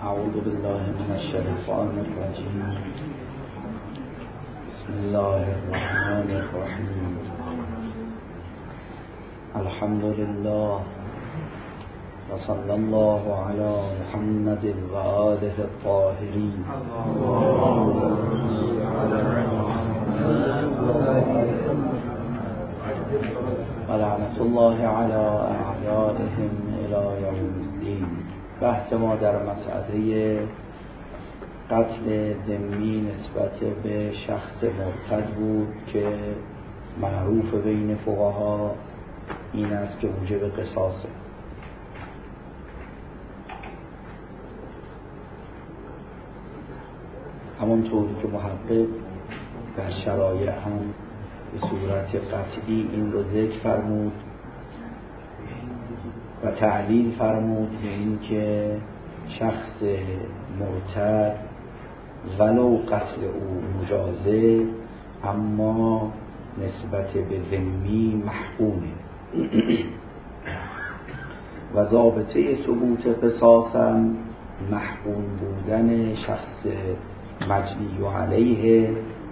اعوذ بالله من الشیطان الرجیم. بسم الله الرحمن الرحیم. الحمد لله و صلی الله علی محمد و آله الطاهرین. و لعنت الله علی اعدائهم الی یوم الدین. بحث ما در مسئله قتل ذمی نسبت به شخص مرتد بود که معروف بین فقها این است که موجب قصاصه. همونطوری که محقق در شرایع هم به صورت قطعی این رو ذکر فرمود و تعلیل فرمود به این که شخص مرتد ولو قتل او مجازه اما نسبت به ذمی محکومه و ضابطه ثبوت قصاص هم محکوم بودن شخص مجنی علیه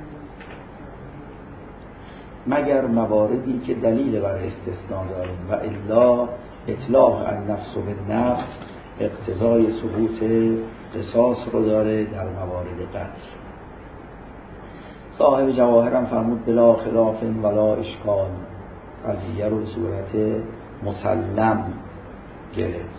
مگر مواردی که دلیل بر استثناء داریم و الا اطلاق النفس بالنفس اقتضای ثبوت قصاص رو داره در موارد قتل. صاحب جواهر هم فرمود بلا خلاف ولا اشکال، قضیه رو به صورت مسلم گرفت.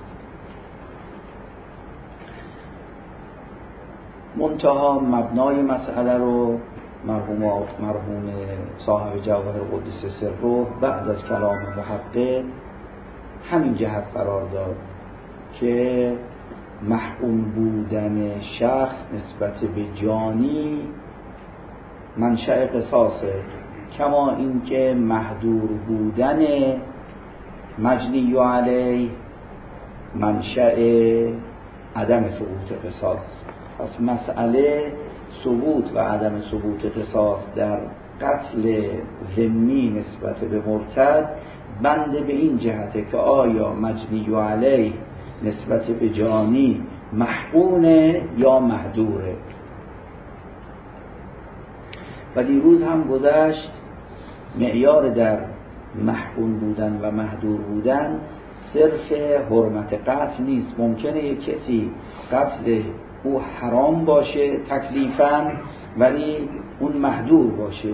منتها مبنای مسئله رو مرحوم صاحب جواهر قدس سره بعد از کلام محقق همین جهت قرار داد که محکوم بودن شخص نسبت به جانی منشأ قصاصه، کما اینکه محدور بودن مجنی علیه منشأ عدم ثبوت قصاص. پس مسئله ثبوت و عدم ثبوت قصاص در قتل ذمی نسبت به مرتد بنده به این جهته که آیا مجنی علیه نسبت به جانی محقونه یا محدوره. و دیروز هم گذشت معیار در محکوم بودن و محدور بودن صرف حرمت قتل نیست. ممکنه یک کسی قتل او حرام باشه تکلیفاً ولی اون محدور باشه.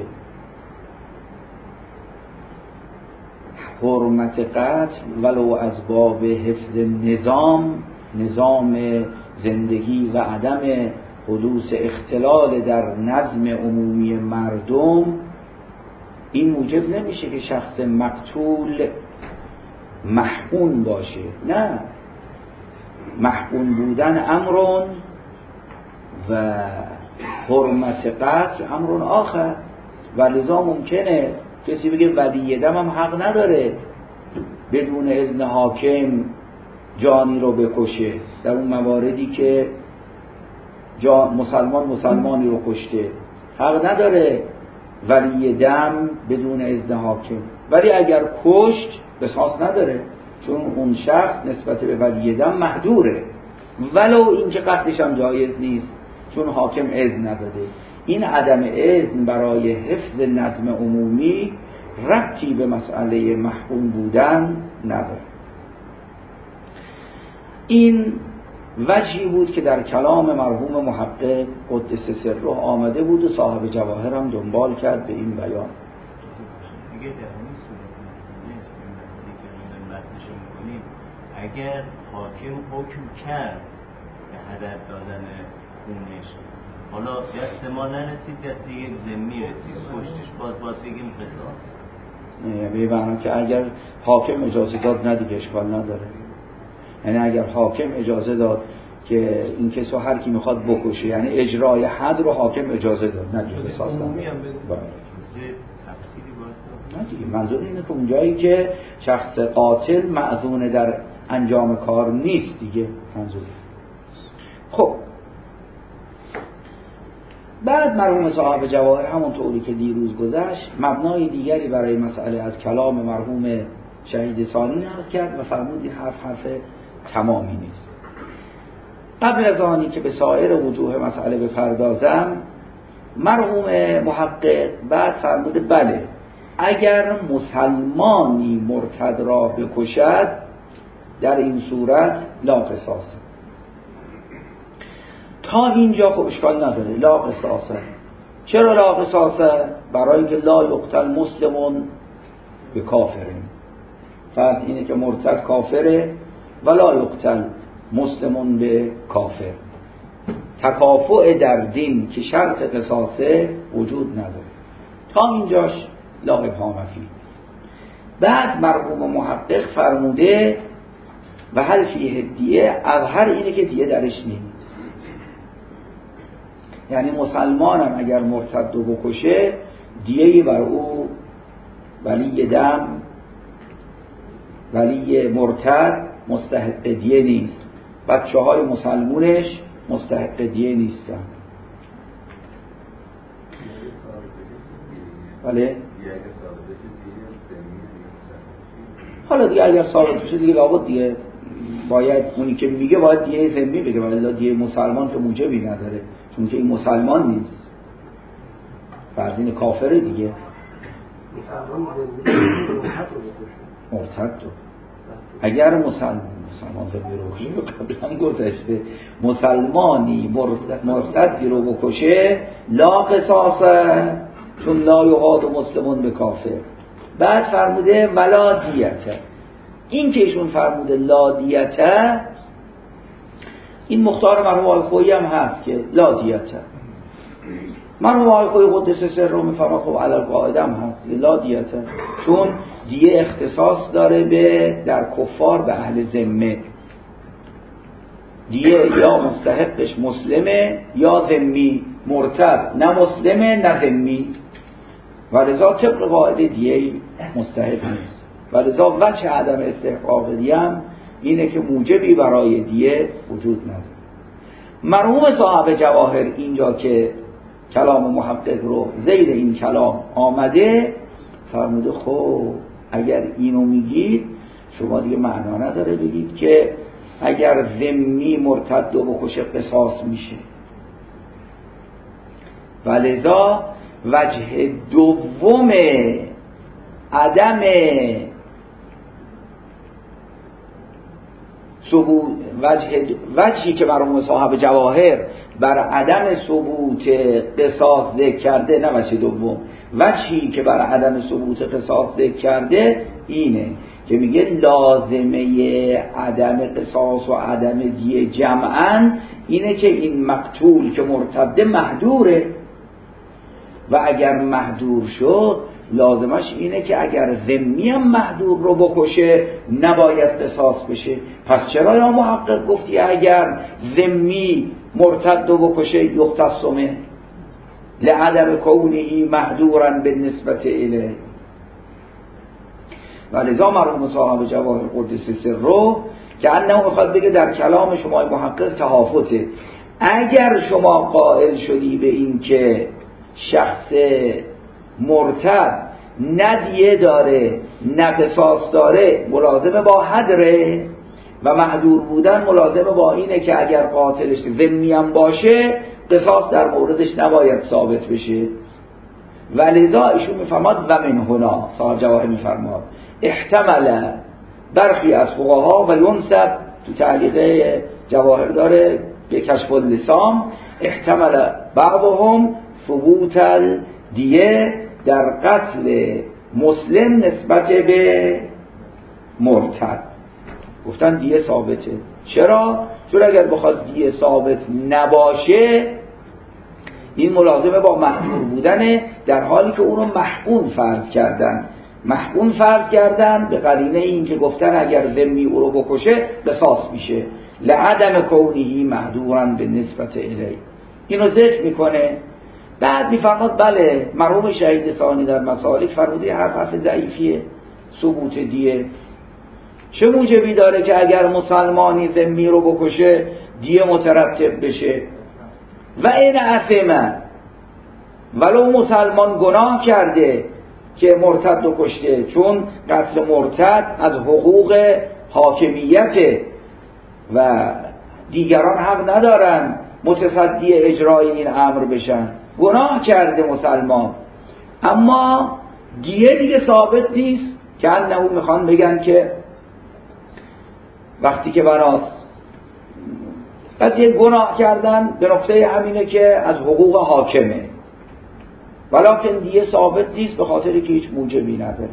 حرمت قتل ولو از باب حفظ نظام زندگی و عدم حدوث اختلال در نظم عمومی مردم، این موجب نمیشه که شخص مقتول محکوم باشه. نه، محکوم بودن امرون و حرمت قتل امرون آخر. و لذا ممکنه کسی بگه ولی دم هم حق نداره بدون اذن حاکم جانی رو بکشه در اون مواردی که مسلمانی رو کشته، حق نداره ولی دم بدون اذن حاکم. ولی اگر کشت قصاص نداره چون اون شخص نسبت به ولی دم محدوره، ولو اینکه قتلش هم جایز نیست چون حاکم اذن نداده. این عدم اذن برای حفظ نظم عمومی ربطی به مسئله محکوم بودن نداره. این وجهی بود که در کلام مرحوم محقق قدس سره آمده بود و صاحب جواهر هم دنبال کرد به این بیان. دیگه در این صورت مسئله که بحثش می‌کنیم، اگر حاکم حکم کرد به هدر دادن خونش، حالا دست ما نرسید، دست یک ذمی رسید، کشتش، باز بگیم قصاص. به معنی که اگر حاکم اجازه داد نه دیگه اشکال نداره. یعنی اگر حاکم اجازه داد که این کسو هر کی میخواد بکشه، یعنی اجرای حد رو حاکم اجازه داد، نه جز قصاص نداره. نه دیگه منظور اینه که اونجایی که شخص قاتل معذون در انجام کار نیست دیگه منظور. خب بعد مرحوم صاحب جواهر همونطوری که دیروز گذشت مبنای دیگری برای مسئله از کلام مرحوم شهید ثانی نقل کرد و فرمود این حرف تمامی نیست. قبل از آنی که به سایر وجوه مسئله بپردازم، مرحوم محقق بعد فرموده بله اگر مسلمانی مرتد را بکشد در این صورت لا قصاص. تا اینجا خب اشکال نداره، لا قصاص. چرا لا قصاص؟ برای که لا یقتل مسلمون به کافرین. فرض اینه که مرتد کافره ولا یقتل مسلمون به کافر. تکافؤ در دین که شرط قصاصه وجود نداره. تا اینجاش لا ابهام فیه. بعد مرحوم محقق فرموده و هل فیه دیه، اظهر اینه که دیه درش نیست. یعنی مسلمانم اگر مرتد رو بکشه دیهی بر او ولی دم، ولی مرتد مستحق دیه نیست، بچه های مسلمونش مستحق دیه نیستن. بله؟ حالا دیگه اگر ثابت بشه دیگه لابد دیگه باید اونی که میگه باید دیه ذمی بگه، ولی دیه مسلمان که موجبی نداره، چون که این مسلمان نیست، فرزین کافره دیگه. مرتد رو اگر مسلمان ذمی رو قبلا گذشته مسلمانی مرتدی رو بکشه لا قصاصه، چون لا یقاد مسلمون به کافر. بعد فرموده ولا دیته. این که ایشون فرموده لا دیته، این مختار مرحوم آقای خویی هم هست که لا دیته. مرحوم آقای خویی قدس سر رو میفرما خب علی القاعده هم هست لا دیته، چون دیه اختصاص داره به در کفار به اهل ذمه. دیه یا مستحقش مسلمه یا ذمی، مرتد نه مسلمه نه ذمی، و لذا طبق قاعده دیه مستحق نیست. و لذا وجه عدم استحقاق دیه هم اینه که موجبی برای دیه وجود نداره. مرحوم صاحب جواهر اینجا که کلام محقق رو زیر این کلام آمده فرموده خب اگر اینو میگید شما دیگه معنا نداره بگید که اگر ذمی مرتد و بکشه قصاص میشه. ولذا وجه دوم عدم ثبوت، وجهی که مرحوم صاحب جواهر بر عدم ثبوت قصاص ذکر کرده، نه وجه دوم، وجهی که بر عدم ثبوت قصاص ذکر کرده اینه که میگه لازمه عدم قصاص و عدم دیه جمعاً اینه که این مقتول که مرتد محدوره، و اگر محدور شد لازمش اینه که اگر ذمی هم محدور رو بکشه نباید قصاص بشه. پس چرا یا محقق گفتی اگر ذمی مرتد رو بکشه یختصمه لعدم کونه محدوراً بالنسبت الیه؟ و لذا مرحوم صاحب جواهر قدس سره که انه میخواد بگه در کلام شما محقق تهافته. اگر شما قائل شدی به این که شخص مرتد نه دیه داره نه قصاص داره، ملازمه با حدره، و محدور بودن ملازمه با اینه که اگر قاتلش ذمی هم باشه قصاص در موردش نباید ثابت بشه. ولذا ایشون میفرماد و من هنا، صاحب جواهر میفرماد احتمل برخی از فقها و ینسب، تو تعلیقه جواهر داره به کشف اللسان، احتمل بعضهم ثبوت الدیه در قتل مسلم نسبت به مرتد. گفتن دیه ثابته. چرا؟ چون اگر بخواد دیه ثابت نباشه این ملازمه با محکوم بودنه، در حالی که اونو محکوم فرض کردن. محکوم فرض کردن به قرینه این که گفتن اگر ذمی او رو بکشه قصاص میشه لعدم کونه محدوراً به نسبت الیه. اینو ذکر میکنه. بعد میفرماد بله مرحوم شهید ثانی در مسالک فرموده حرف ضعیفیه ثبوت دیه. چه موجبی داره که اگر مسلمانی ذمی رو بکشه دیه مترتب بشه؟ و این اثمه، ولو مسلمان گناه کرده که مرتد رو کشته، چون قتل مرتد از حقوق حاکمیت و دیگران حق ندارن متصدی اجرای این امر بشن. گناه کرده مسلمان، اما دیگه ثابت نیست که انه میخوان بگن که وقتی که براست قضیه گناه کردن به نقطه همینه که از حقوق حاکمه، ولکن دیگه ثابت نیست به خاطر که هیچ موجبی نداره.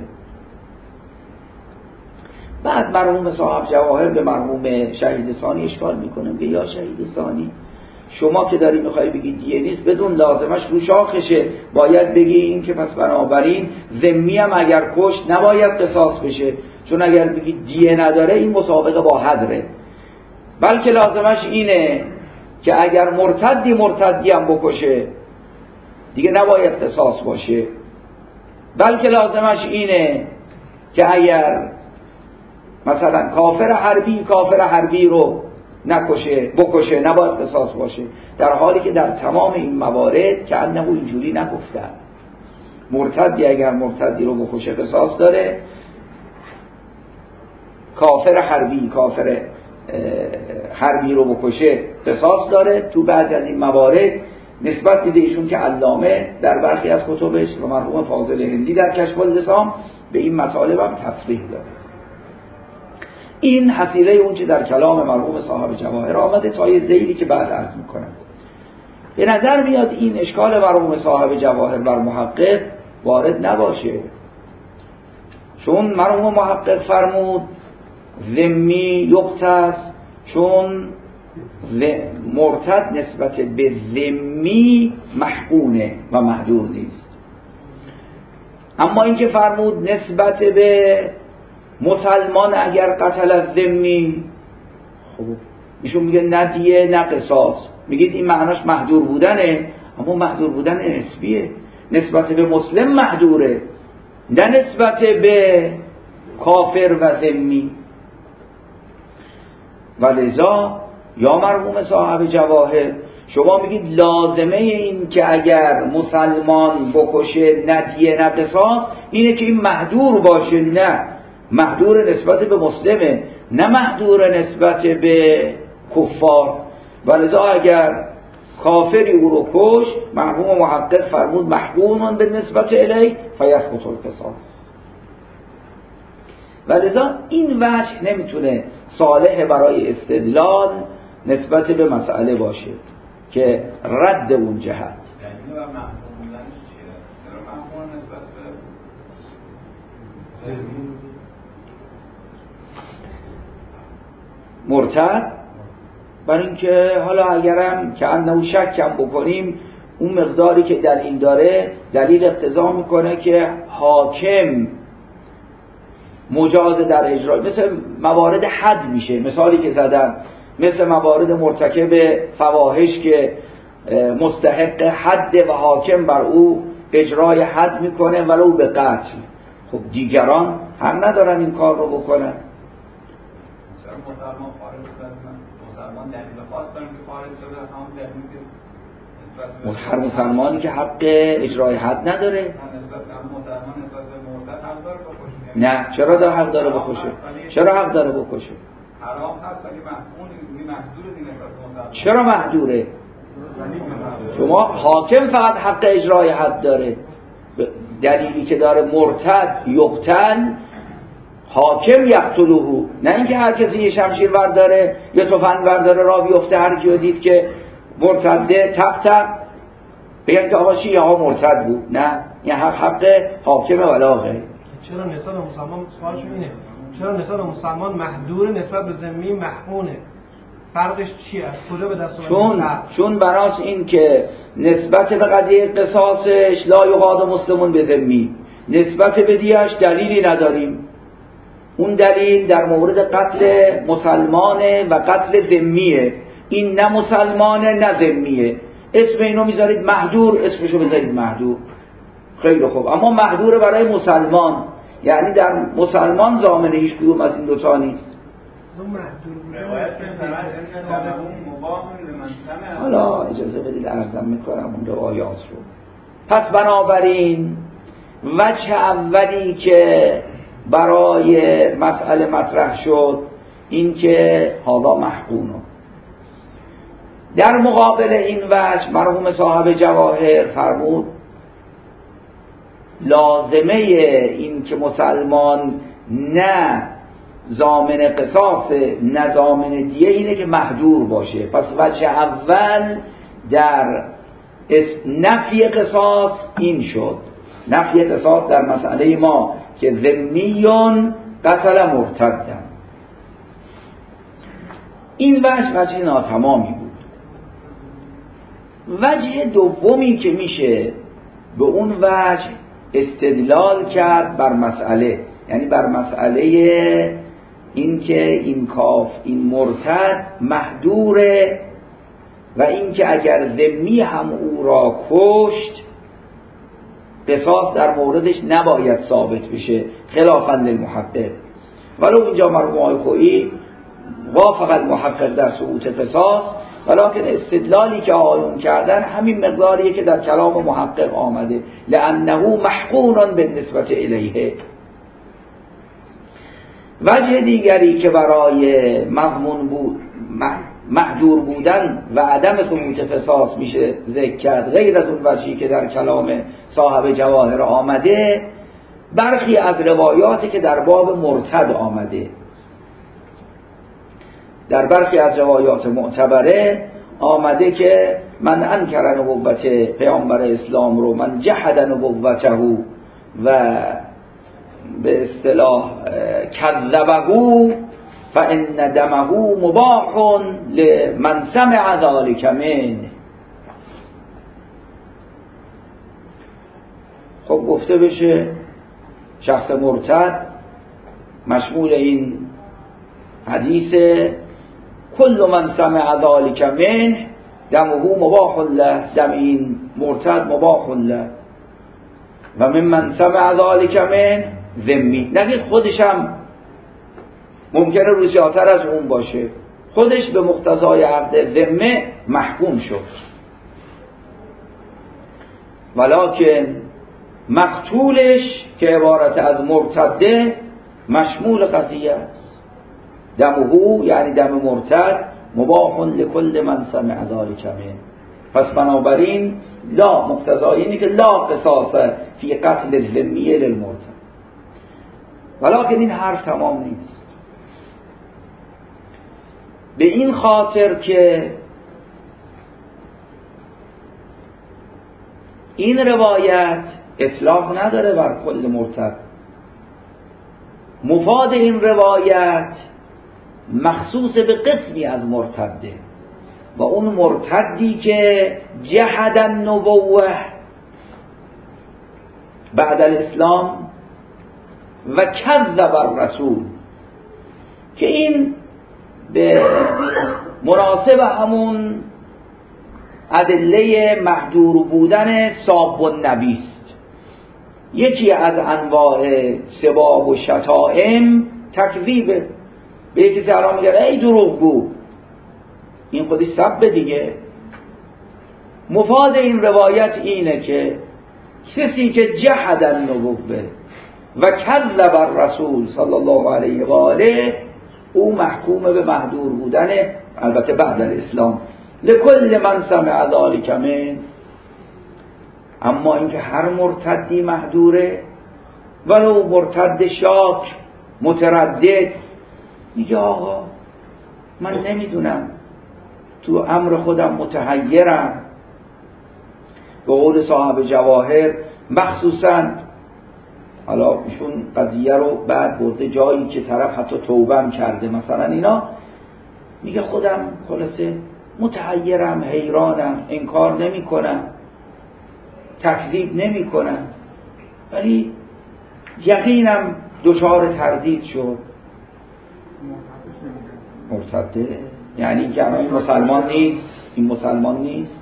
بعد مرحوم صاحب جواهر به مرحوم شهید ثانی اشکال میکنه که یا شهید ثانی شما که داری میخوای بگی دیه نیست بدون لازمش رو شاخشه، باید بگی این که پس بنابراین ذمی هم اگر کشت نباید قصاص بشه، چون اگر بگی دیه نداره این مسابقه با حدره، بلکه لازمش اینه که اگر مرتدی هم بکشه دیگه نباید قصاص باشه، بلکه لازمش اینه که اگر مثلا کافر حربی رو بکشه نباید قصاص باشه، در حالی که در تمام این موارد که انه اینجوری نگفتن. مرتدی اگر مرتدی رو بکشه قصاص داره، کافر حربی رو بکشه قصاص داره. تو بعضی از این موارد نسبت دیده ایشون که علامه در برخی از کتبش و مرحوم فاضل هندی در کشف اللسان به این مطالب هم تصریح داره. این حصیله اون چه در کلام مرحوم صاحب جواهر آمده تا یه ذیلی که بعد عرض میکنم. به نظر میاد این اشکال مرحوم صاحب جواهر بر محقق وارد نباشه، چون مرحوم محقق فرمود ذمی یقتص، چون مرتد نسبت به ذمی محقونه و محدور نیست. اما این که فرمود نسبت به مسلمان اگر قتل از ذمی، خب ایشون میگه نه دیه نه قصاص، میگید این معناش محدور بودنه، اما محدور بودن نسبیه، نسبت به مسلم محدوره نه نسبت به کافر و ذمی. ولذا یا مرحوم صاحب جواهر شما میگید لازمه این که اگر مسلمان بکشه نه دیه نه قصاص اینه که این محدور باشه، نه محدور نسبت به مسلمه نه محدور نسبت به کفار. ولذا اگر کافری او رو کش مرحوم محقق فرمود محکوم به نسبت الی فیسقط القصاص. ولذا این وجه نمیتونه صالح برای استدلال نسبت به مسئله باشه که رد اون جهت. مرتد برای اینکه حالا اگرم که انه شکم بکنیم اون مقداری که دلیل داره دلیل اقتضا میکنه که حاکم مجاز در اجرا، مثل موارد حد میشه، مثالی که زدم مثل موارد مرتکب فواحش که مستحق حد و حاکم بر او اجرای حد میکنه ولو به قتل. خب دیگران هم ندارن این کار رو بکنن. هر مسلمانی که حق اجرای حد نداره نه، چرا دا حق داره بکشه؟ چرا حق داره بکشه؟ چرا محدوره؟ شما حاکم فقط حق اجرای حد داره، دلیلی که داره مرتد یقتل حاکم یقتلوه، نه اینکه هر کسی یه شمشیر برداره یه تفنگ برداره را بیفته هر کیو دید که مرتده تق تق بگن که آقا چی آقا مرتد بود، نه این حق حاکم ولاغه. چرا نسال مسلمان سوالش اینه چرا نسال مسلمان محدور نسبت به ذمی محقونه؟ فرقش چیه؟ از کجا به دست اومده؟ چون براس این که نسبت به قضیه قصاصش لا یقاد مسلمون به ذمی، نسبت به دیش دلیلی نداریم. اون دلیل در مورد قتل مسلمانه و قتل ذمیه، این نه مسلمانه نه ذمیه. اسم اینو میذارید محدور، اسمشو بذارید محدور، خیلی خوب. اما محدور برای مسلمان، یعنی در مسلمان ضامن هیچ کدوم از این دوتا نیست. حالا اجازه بدید عرضم میکنم اون روایات رو. پس بنابراین وجه اولی که برای مسئله مطرح شد این که حالا محقونه، در مقابل این وجه مرحوم صاحب جواهر فرمود لازمه این که مسلمان نه ضامن قصاص نه ضامن دیه اینه که محجور باشه. پس وجه اول در نفی قصاص این شد، نفی قصاص در مسئله ما که ذمیون قتل مرتدن. این وجه ناتمامی بود. وجه دومی که میشه به اون وجه استدلال کرد بر مسئله، یعنی بر مسئله این که این مرتد محدوره و این که اگر ذمی هم او را کشت قصاص در موردش نباید ثابت بشه خلافاً للمحقق. ولو اینجا مرحوم آقای خویی وافق المحقق در ثبوت قصاص، ولکن استدلالی که آقایون کردن همین مقداریه که در کلام محقق آمده، لأنه محقون بالنسبة الیه. وجه دیگری که برای مضمون بود محجور بودن و عدم ثبوت قصاص میشه ذکر کرد، غیر از اون وجهی که در کلام صاحب جواهر آمده، برخی از روایاتی که در باب مرتد آمده. در برخی از روایات معتبره آمده که من انکر نبوت پیامبر اسلام رو، من جحد نبوته و به اصطلاح کذبه فان دمه مباح لمن سمع ذلك منه. خب گفته بشه شخص مرتد مشمول این حدیث کل من سمع ذلك منه دمه مباح له، دم این مرتد مباح له و من سمع ذلك منه ذمی. نگید خودش هم ممکنه روزیاتر از اون باشه، خودش به مقتضای عقد ذمه محکوم شد، ولکن مقتولش که عبارت از مرتده مشمول قضیه است. دمه یعنی دم مرتد مباح لكل من سمع ذلك منه. پس بنابراین لا مقتضای اینه که لا قصاص فی قتل الذمیه للمرتد. ولکن این حرف تمام نیست، به این خاطر که این روایت اطلاق نداره بر کل مرتد. مفاد این روایت مخصوص به قسمی از مرتده و اون مرتدی که جحد النبوه بعد الاسلام و کذب الرسول، که این به مناسب همون ادله محجور بودن ساب النبی است. یکی از انواع سباب و شتائم تکذیبه. به یکی سلام میگه ای دروغگو، این خودی سب دیگه. مفاد این روایت اینه که کسی که جحد النبوه و کذب الرسول صلی الله علیه و آله او محکوم به محجور بودن، البته بعد الاسلام، لکل من سمع ذلک منه. اما اینکه هر مرتدی محجوره، ولو مرتد شاک متردد میگه آقا من نمیدونم، تو امر خودم متحیرم، به قول صاحب جواهر مخصوصا حالا ایشون قضیه رو بعد برده جایی که طرف حتی توبه کرده مثلا اینا، میگه خودم خلاصه متحیرم، حیرانم، انکار نمی کنم، تکذیب نمی کنم، ولی یقینم دچار تردید شد. مرتده یعنی که این مسلمان نیست، این مسلمان نیست،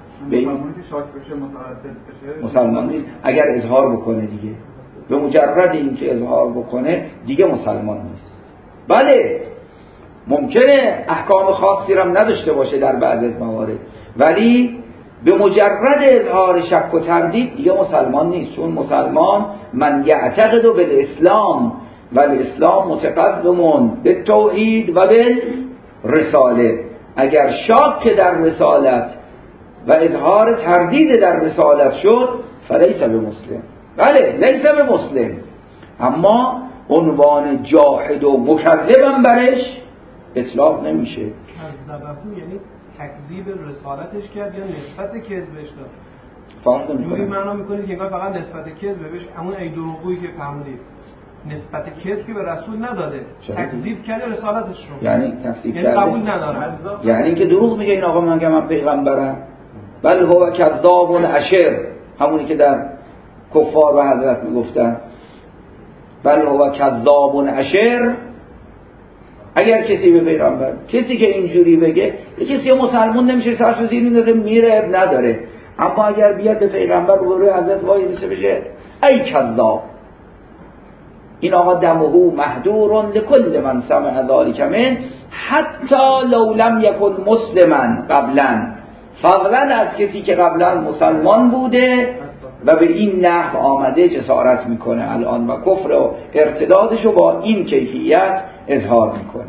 مسلمان نیست اگر اظهار بکنه دیگه، به مجرد این که اظهار بکنه دیگه مسلمان نیست. بله ممکنه احکام خاصی هم نداشته باشه در بعض از موارد، ولی به مجرد اظهار شک و تردید دیگه مسلمان نیست، چون مسلمان من یعتقد بالاسلام و الاسلام متقدم بالتوحید و بالرساله. اگر شاک در رسالت و اظهار تردید در رسالت شد فلیس به مسلم. بله لیس به مسلم، اما عنوان جاحد و مکذبم برش اطلاق نمیشه. کذبه یعنی تکذیب رسالتش کرد یا نسبت کذبش داد؟ فرق نمیکنه. جوری معنا میکنید که انگار فقط نسبت کذب بهش، همون ای دروغگویی که فهمیدید نسبت کذب که به رسول نداده، تکذیب کرده رسالتش رو، یعنی تکذیب یعنی کرده، قبول نداره، یعنی اینکه دروغ میگه این آقا من پیغمبرم. بل هو کذاب اشر، همونی که در کفار و حضرت میگفتن بل هو کذاب اشر. اگر کسی به پیغمبر، کسی که اینجوری بگه، کسی مسلمان نمیشه سرشو زیر میندازه میره، اب نداره. اما اگر بیاد به پیغمبر روی حضرت وای بشه ای کذاب، این آقا دمه محدور لکل من سمع ذلک من حتی لو لم یکن مسلما قبلا، فضلا از کسی که قبلا مسلمان بوده و به این نحو آمده جسارت میکنه الان و کفر و ارتدادشو با این کیفیت اظهار میکنه.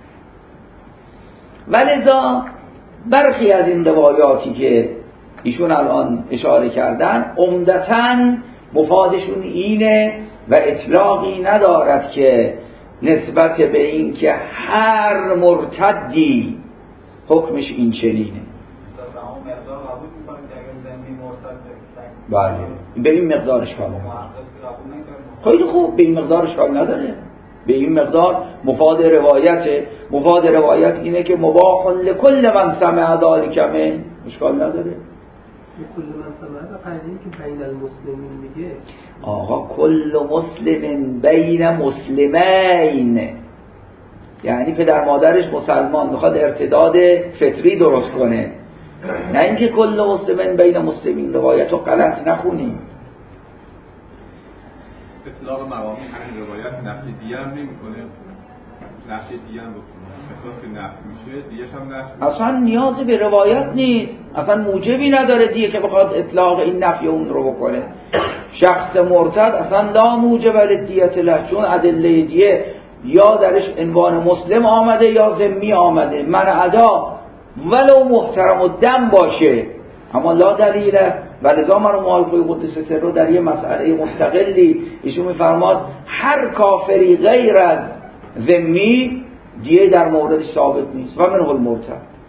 ولذا برخی از این روایاتی که ایشون الان اشاره کردن عمدتاً مفادشون اینه و اطلاقی ندارد که نسبت به این که هر مرتدی حکمش این چنینه. بله به این مقدارش کامل خیلی خوب، به این مقدارش کامل نداره. به این مقدار مفاد روایته. مفاد روایت اینه که مباح لکل من سمع ذلک من، اشکال نداره. کل من سمع و قیدی که بین المسلمین میگه آقا کل مسلم بین مسلمین، یعنی پدر مادرش مسلمان میخواد ارتداد فطری درست کنه، نه اینکه کل مسلمین بین مسلمین. روایت رو غلط نخونیم. اطلاق موامی همین روایت نفی دیه هم نمی کنه، نفی دیه هم بکنه احساس که نفی میشه دیهش هم نفی. اصلا نیازی به روایت نیست، اصلا موجبی نداره دیگه که بخواد اطلاق این نفی اون رو بکنه. شخص مرتد اصلا لا موجب للدیة له، چون ادله دیه یا درش عنوان مسلم آمده یا ذمی آمده. من ادا ولو محترم الدم باشه اما لا دلیله. ولذا من مالکوی قدس سر رو در یه مسئله مستقلی ایشون میفرماد هر کافری غیر از ذمی دیه در موردش ثابت نیست و منه المرتد.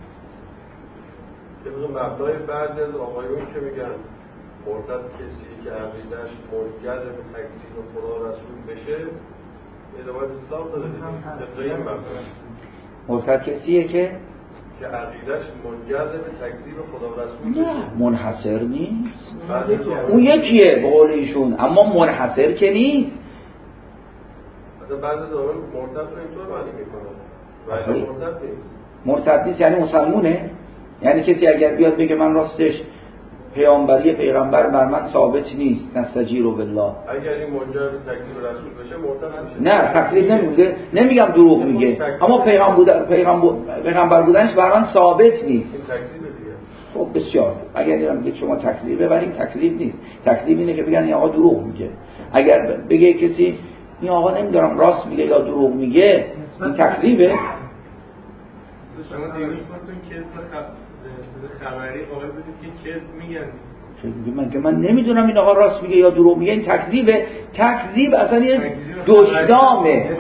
که بزن مبنای بعضی از آقایون که میگن مرتد کسی که عقیده‌اش منجر به تکذیب خدا و رسول بشه ادامت اسلام داده. مرتد کسیه که عقیده‌اش منجر به تکذیب خدا و رسول نه منحصر نیست. اون یکیه به قول ایشون، اما منحصر که نیست. مثلا بعضی از آقایون مرتد رو اینطور معنی میکنن ولی مرتد نیست. مرتد نیست یعنی مسلمونه. یعنی کسی اگر بیاد بگه من راستش پیغمبر بر من ثابت نیست، نستجیر بالله، اگر این منجر به تکذیب رسول بشه مرتد نمیشه. نه تکذیب نمیگه، نمیگم دروغ میگه، اما پیغمبر بودنش بر من ثابت نیست. این تکذیب دیگه. خب بسیار. اگر میگه شما تکذیب ببریم، تکذیب نیست. تکذیب اینه که بگن این آقا دروغ میگه. اگر بگه کسی این آقا نمیدونم راست میگه یا دروغ میگه، این تکذیبه. شما دیروز گفتون که خبری قائل بودید که کذب میگن. من نمیدونم این آقا راست میگه یا دروغ میگه، این تکذیبه. تکذیب اصلا یه دشنامه.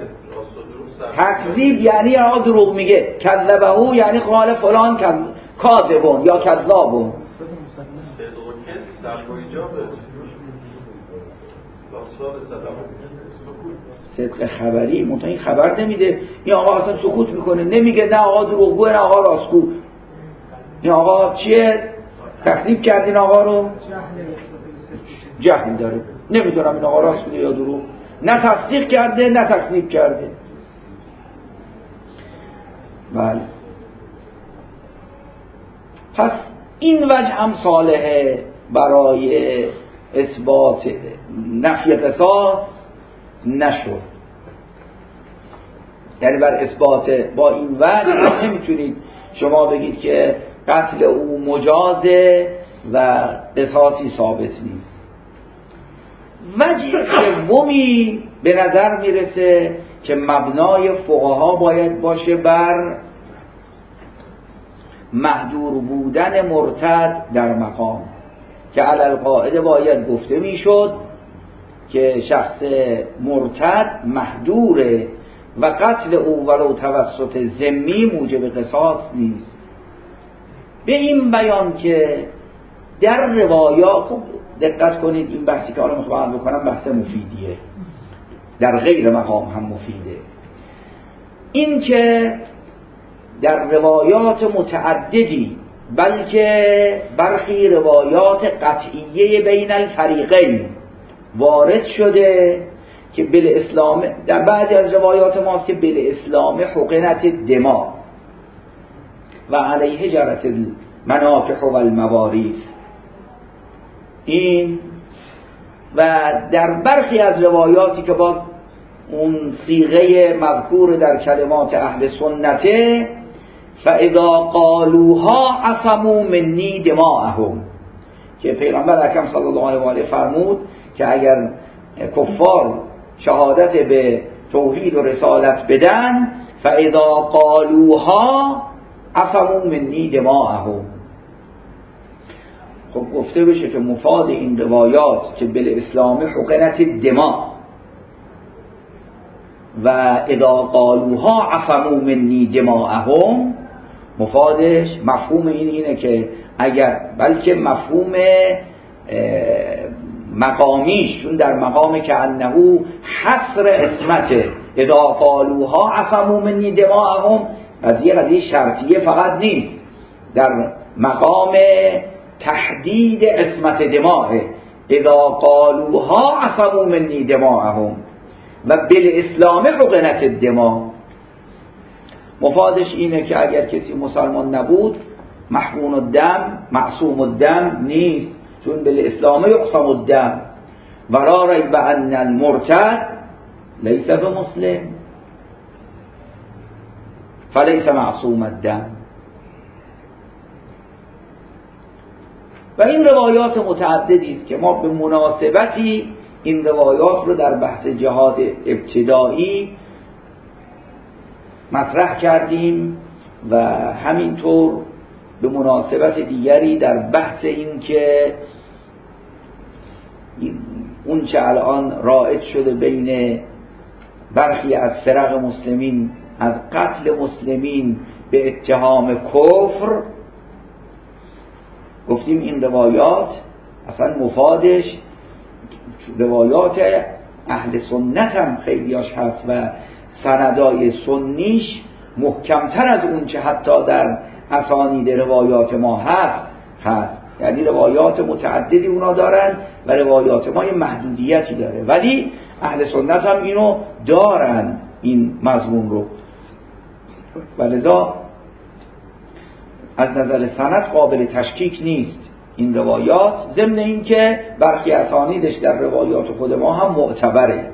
تکذیب یعنی آقا دروغ میگه، کذبه یعنی قال فلان کاذبون یا کذابون. صدق خبری منتها این خبر نمیده. این آقا اصلا سکوت میکنه، نمیگه نه آقا دروغگوه نه آقا راستگو. این آقا چیه؟ تکذیب کردین آقا رو؟ جهل داره، نمیدونم این آقا راست میگه یا دروغ، نه تصدیق کرده نه تکذیب کرده. بله. پس این وجه هم صالحه برای اثبات نفی قصاص نشد. یعنی بر اثبات با این وجه نمیتونید شما بگید که قتل او مجازه و قصاصی ثابت نیست. وجه سومی به نظر میرسه که مبنای فقها باید باشه بر محجور بودن مرتد در مقام که علی القاعده باید گفته میشد که شخص مرتد محجوره و قتل او ولو توسط ذمی موجب قصاص نیست. به این بیان که در روایات، خب دقت کنید این بحثی که حالا میخوام بکنم بحث مفیدیه، در غیر مقام هم مفیده، این که در روایات متعددی بلکه برخی روایات قطعیه بین الفریقین وارد شده که بالاسلام، در بعضی از روایات ماست که بالاسلام حقنت دماء و علیه جرت المنافع و المواریث، این و در برخی از روایاتی که باز اون صیغه مذکور در کلمات اهل سنته فاذا قالوها عصموا منی دماءهم، که پیغمبر اکرم صلی الله علیه و آله فرمود که اگر کفار شهادت به توحید و رسالت بدن فاذا قالوها عصموا منی دماءهم. خب گفته بشه که مفاد این روایات که بالاسلام حقنت دماء و اذا قالوها عصموا منی دماءهم، مفادش مفهوم اینه که اگر، بلکه مفهوم مقامیش، چون در مقام که انه حصر اسمته اذا قالوها عصموا منی دماءهم، قضیه شرطیه فقط نیست، در مقام تحدید اسمت دماء اذا قالوها عصموا منی دماءهم و بالاسلام حقنت الدماء. مفادش اینه که اگر کسی مسلمان نبود محقون الدم معصوم الدم نیست، چون بالاسلام یقسم الدم و لا ریب ان المرتد لیس بمسلم فلیس معصوم الدم. و این روایات متعددی است که ما به مناسبتی این روایات رو در بحث جهاد ابتدایی مطرح کردیم و همینطور به مناسبت دیگری در بحث این که اون چه الان رایج شده بین برخی از فرق مسلمین از قتل مسلمین به اتهام کفر، گفتیم این روایات اصلا مفادش روایات اهل سنت هم خیلیاش هست و سندای سنیش محکمتر از اون چه حتی در اسانید روایات ما هست. یعنی روایات متعددی اونا دارن و روایات ما یه محدودیتی داره، ولی اهل سنت هم اینو دارن، این مضمون رو، و لذا از نظر سند قابل تشکیک نیست این روایات، ضمن این که برخی اسانیدش در روایات خود ما هم معتبره.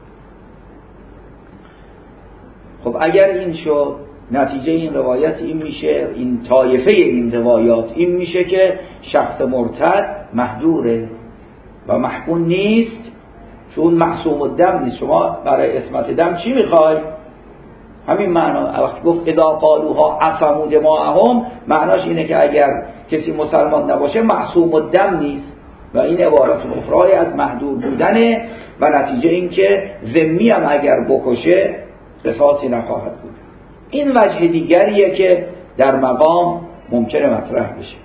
خب اگر این شد، نتیجه این روایت این میشه، این طایفه این روایات این میشه که شخص مرتد محجوره و محکوم نیست، چون معصوم الدم نیست. شما برای اسمت دم چی میخوای؟ همین معنا. وقتی گفت اذا قالوها عصموا دماءهم، معناش اینه که اگر کسی مسلمان نباشه معصوم الدم نیست و این عبارت اخرای از محجور بودنه و نتیجه این که ذمی هم اگر بکشه قصاصی نخواهد بود. این وجه دیگریه که در مقام ممکنه مطرح بشه.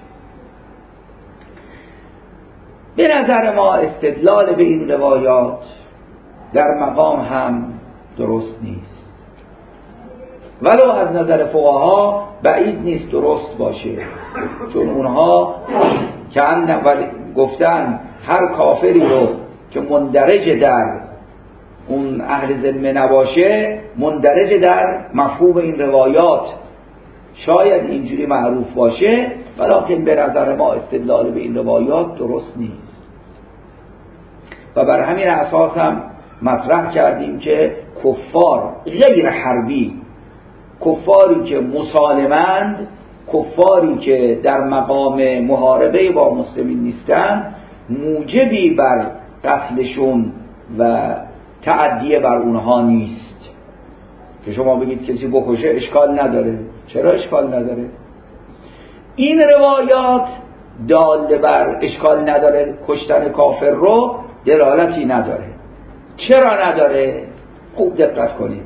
به نظر ما استدلال به این روایات در مقام هم درست نیست، ولو از نظر فقها بعید نیست درست باشه، چون اونها که گفتن هر کافری رو که مندرج در اون اهل ذمه نباشه مندرج در مفهوم این روایات، شاید اینجوری معروف باشه، ولیکن به نظر ما استدلال به این روایات درست نیست و بر همین اساس هم مطرح کردیم که کفار غیر حربی، کفاری که مسالمند، کفاری که در مقام محاربه با مسلمین نیستند، موجبی بر قتلشون و تعدیه بر اونها نیست. که شما بگید کسی بکشه اشکال نداره. چرا اشکال نداره؟ این روایات داله بر اشکال نداره کشتن کافر رو دلالتی نداره. چرا نداره؟ خوب دقت کنید.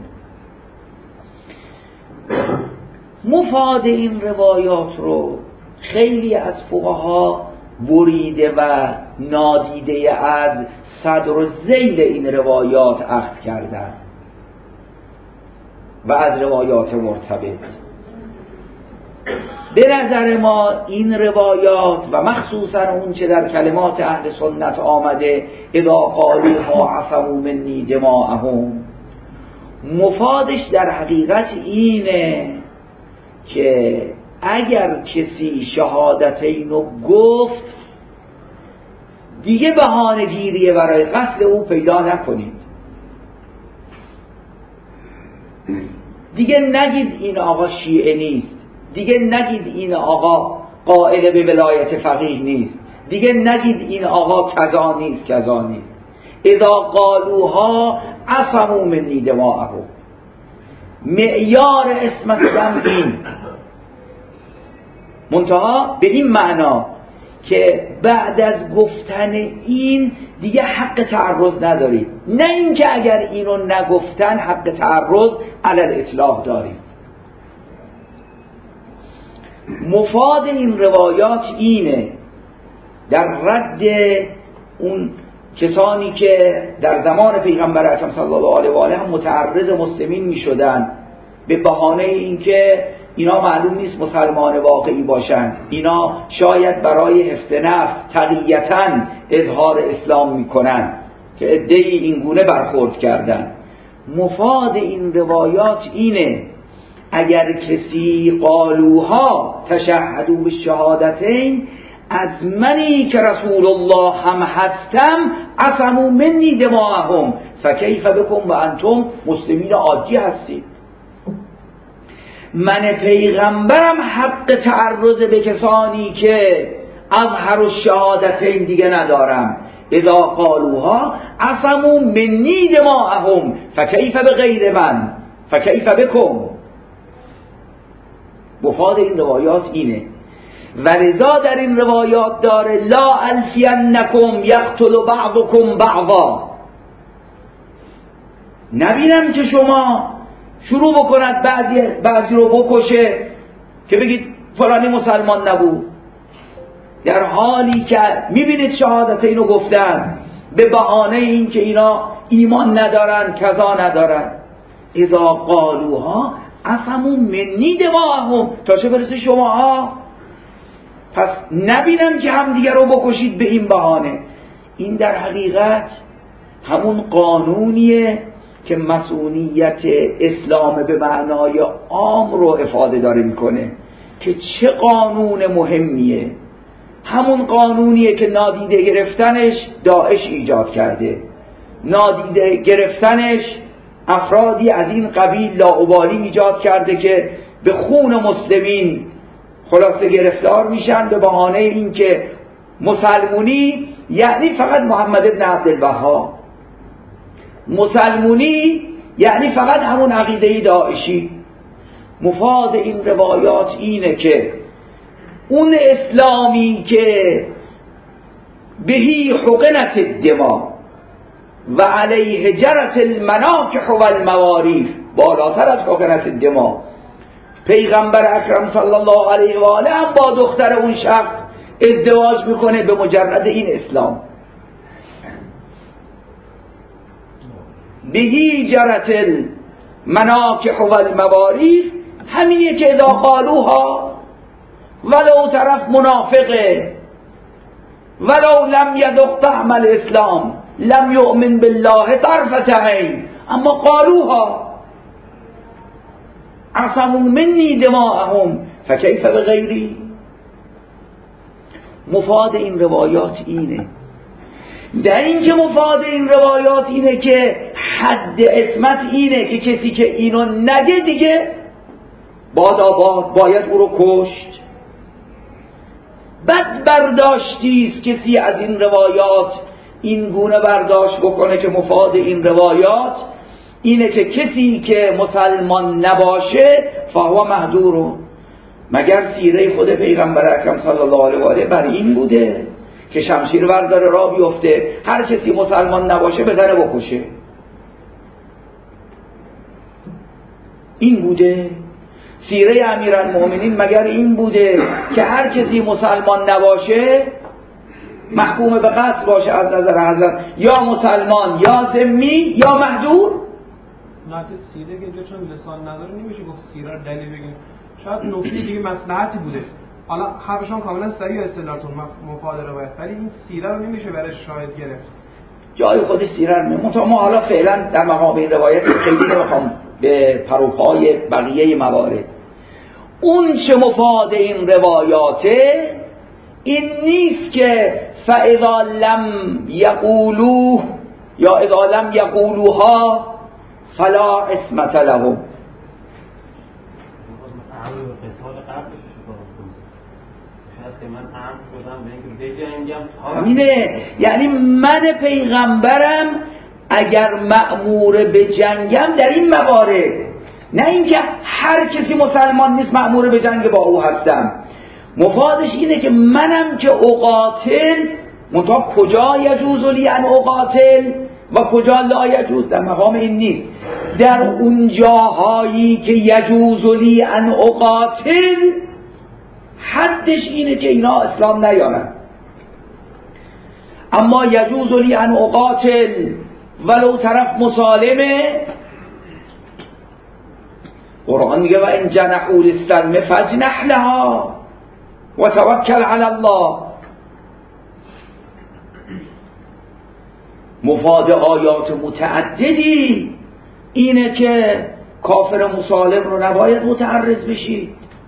مفاد این روایات رو خیلی از فقها بریده و نادیده از صدر و ذیل این روایات اخذ کردن و از روایات مرتبط. به نظر ما این روایات و مخصوصا اون چه در کلمات اهل سنت آمده اذا قالوا عصموا منی دماءهم، مفادش در حقیقت اینه که اگر کسی شهادتین رو گفت دیگه بهانه گیریه برای قتل او پیدا نکنید. دیگه نگید این آقا شیعه نیست، دیگه نگید این آقا قائل به ولایت فقیه نیست، دیگه نگید این آقا کذا نیست کذا نیست. اذا قالوها عصموا منی دماءهم، معیار اسمت دم این منتها به این معنا که بعد از گفتن این دیگه حق تعرض ندارید، نه اینکه اگر اینو نگفتن حق تعرض علی الاطلاق دارید. مفاد این روایات اینه در رد اون کسانی که در زمان پیغمبر اکرم صلی الله علیه و آله هم متعرض مسلمین می شدن به بهانه اینکه اینا معلوم نیست مسلمان واقعی باشن، اینا شاید برای حفظ نفس تقییتاً اظهار اسلام میکنن که عده‌ای این گونه برخورد کردن. مفاد این روایات اینه اگر کسی قالوها تشهدوا بالشهادتین، از منی که رسول الله هم هستم عصموا منی دماءهم فکیف بکم و انتم مسلمین عادی هستید. من پیغمبرم حق تعرض به کسانی که اظهر الشهادتین دیگه ندارم. اذا قالوها عصموا منی دماءهم فکیف بغیر من فکیف بکم. مفاد این روایات اینه و لذا در این روایات داره لا الفینکم یقتل بعضکم بعضا، نبینم که شما شروع بکند بعضی رو بکشه که بگید فلانی مسلمان نبود، در حالی که میبینید شهادتین رو گفتن به بهانه این که اینا ایمان ندارن کذا ندارن. اذا قالوها عصموا منی دماءهم، تا چه برسه شماها پس نبینم که هم دیگر رو بکشید به این بهانه. این در حقیقت همون قانونیه که مسئولیت اسلام به معنای عام رو افاده داره میکنه که چه قانون مهمیه. همون قانونیه که نادیده گرفتنش داعش ایجاد کرده، نادیده گرفتنش افرادی از این قبیل لاابالی ایجاد کرده که به خون مسلمین خلاصه گرفتار میشن به بهانه این که مسلمونی یعنی فقط محمد ابن عبدالوهاب، مسلمونی یعنی فقط همون عقیده داعشی. مفاد این روایات اینه که اون اسلامی که بهی حقنت الدماء و علیه جرت المناکح و المواریث، بالاتر از حقنت الدماء، پیغمبر اکرم صلی الله علیه و آله هم با دختر اون شخص ازدواج میکنه به مجرد این اسلام. بهی جرت المناکح و المواریث همینه که اذا قالوها ولو طرف منافقه ولو لم یذق طعم الاسلام لم یؤمن بالله طرفة عین، اما قالوها عصموا منی دماءهم فکیف بغیری. مفاد این روایات اینه، در این که مفاد این روایات اینه که حد عصمت اینه که کسی که اینو نگه دیگه باید او رو کشت. بد برداشتیست کسی از این روایات این گونه برداشت بکنه که مفاد این روایات اینه که کسی که مسلمان نباشه فهو مهجور، مگر سیره خود پیغمبر اکرم صلی الله علیه و آله بر این بوده که شمشیر برداره راه بیفته، هر کسی مسلمان نباشه بزنه بکشه؟ این بوده؟ سیره امیرالمؤمنین مگر این بوده که هر کسی مسلمان نباشه محکوم به قتل باشه از نظر حضرت، یا مسلمان یا ذمی یا مهجور؟ نه سیره که اینجا چون لسان نداره نمیشه گفت سیره رو دلیل بگیم، شاید نکته دیگه مصلحتی بوده. حالا حرفشون کاملا صحیح اصطلاحتون مفاد روایت، ولی این سیره رو نمیشه برای شاهد گرفت. جای خودش سیره رو نمیشه. ما حالا فعلا در مقام این روایت خیلی نمیخوام به پروپای بقیه موارد. اون چه مفاد این روایاته این نیست که فاذا لم یقولوه یا اذا لم یقولوها فلا عصمت لهم. اینه یعنی من پیغمبرم اگر مأمور به جنگم در این موارد، نه اینکه هر کسی مسلمان نیست مأمور به جنگ با او هستم. مفادش اینه که منم که اقاتل، منتها کجا یجوز لی ان اقاتل و کجا لا یجوز، در مقام این نیست. در اون جاهایی که یجوز لی ان اقاتل حدش اینه که اینا اسلام نیارن، اما یجوز لی ان اقاتل ولو طرف مسالمه. قرآن میگه و ان جنحوا للسلم فاجنح لها و توکل علی الله. مفاد آیات متعددی اینه که کافر مسالم رو نباید متعرض بشید.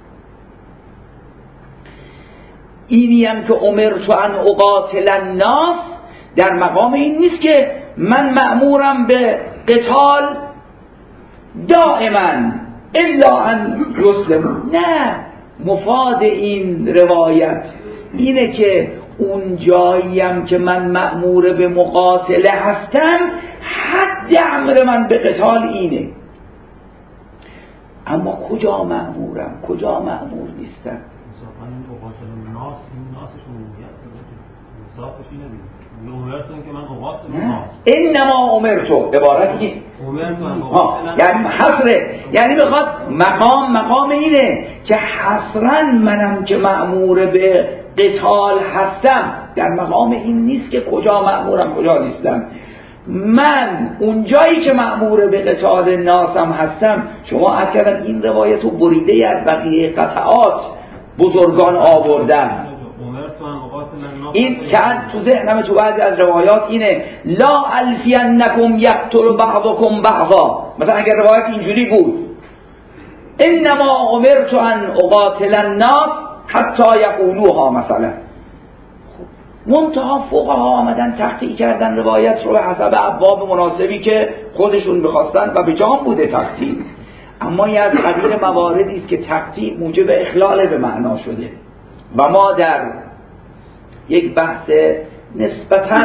اینی هم که امرت ان اقاتل الناس در مقام این نیست که من مأمورم به قتال دائما الا ان یسلمون. نه، مفاد این روایت اینه که اون جاییم که من مأمور به مقاتله هستم حد امر من به قتال اینه، اما کجا مأمورم کجا مأمور نیستم. انما امرتو عبارتی یعنی حصره، یعنی میخواد مقام اینه که حصرا منم که مأمور به قتال هستم، در مقام این نیست که کجا مأمورم کجا نیستم. من اونجایی که مأمور به قتال ناسم هستم. شما اکرم این روایتو بریده از بقیه قطعات بزرگان آوردن. این که تو ذهنم تو بعضی از روایات اینه لا الفینکم یقتل بعضکم بعضا، مثلا اگر روایت اینجوری بود انما امرت ان اقاتل الناس حتی یقولوها مثلا، منتها فقها آمدن تقطیع کردن روایت رو به حسب ابواب مناسبی که خودشون بخواستن و به جام بوده تقطیع. اما یه از قبیل مواردی است که تقطیع موجب اخلال به معنا شده و ما در یک بحث نسبتاً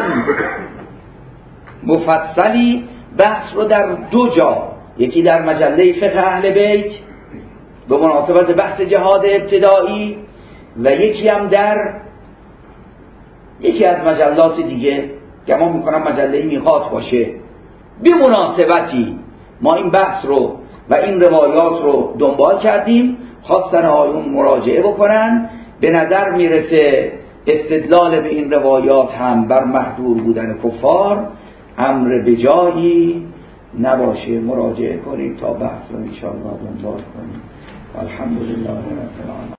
مفصلی بحث رو در دو جا، یکی در مجله فقه اهل بیت به مناسبت بحث جهاد ابتدایی و یکی هم در یکی از مجلات دیگه، گمان میکنم مجله میقات باشه، به مناسبتی ما این بحث رو و این روایات رو دنبال کردیم، خواستن آیون مراجعه بکنن. به نظر میرسه استدلال به این روایات هم بر محظور بودن کفار امر به جایی نباشه. مراجعه کنید تا بحث رو انشاءالله دنبال کنید. الحمدلله رب العالمین.